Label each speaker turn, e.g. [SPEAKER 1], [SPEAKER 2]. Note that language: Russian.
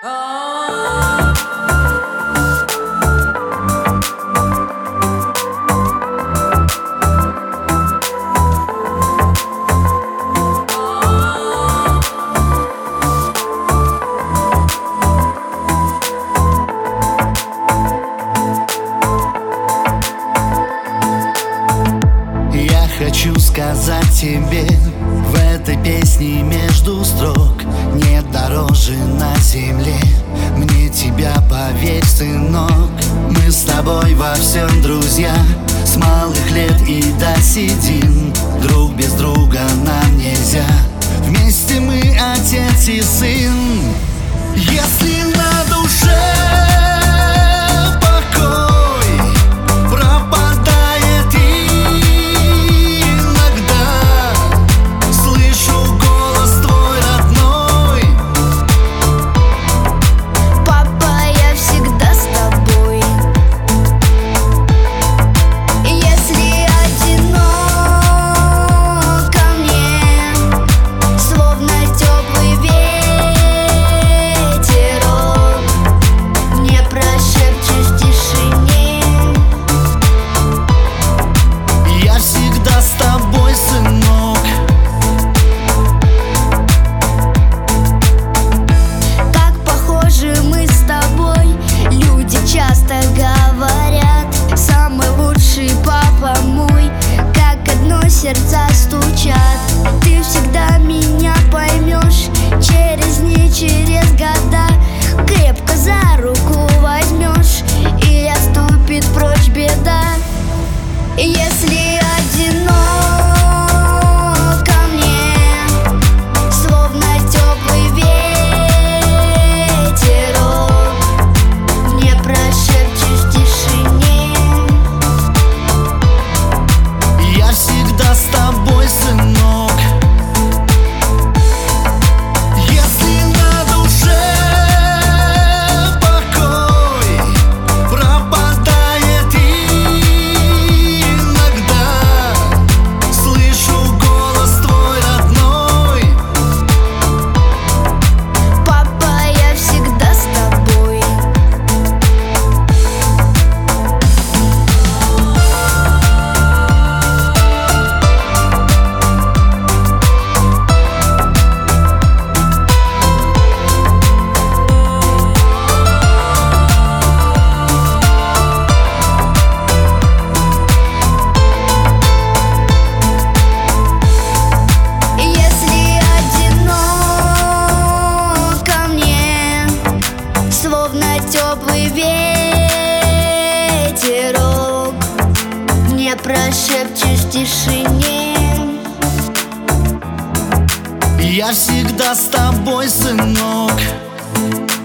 [SPEAKER 1] Хочу сказать тебе в этой песне между строк: нет дороже на земле мне тебя, поверь, сынок. Мы с тобой во всем друзья, с малых лет и до седин. Друг без друга нам нельзя, вместе мы отец и сын. Если на душе
[SPEAKER 2] сердца стучат. Ты всегда меня поймешь, через дни, через года. Крепко за руку возьмешь, и отступит прочь беда. Если одиноко мне, словно теплый ветерок, мне прошепчешь в тишине.
[SPEAKER 1] Я всегда с тобой, сынок. Если на душе покой пропадает иногда, слышу голос твой родной.
[SPEAKER 2] Папа, я всегда с тобой. Словно теплый ветерок, мне прошепчешь в тишине.
[SPEAKER 1] Я всегда с тобой, сынок.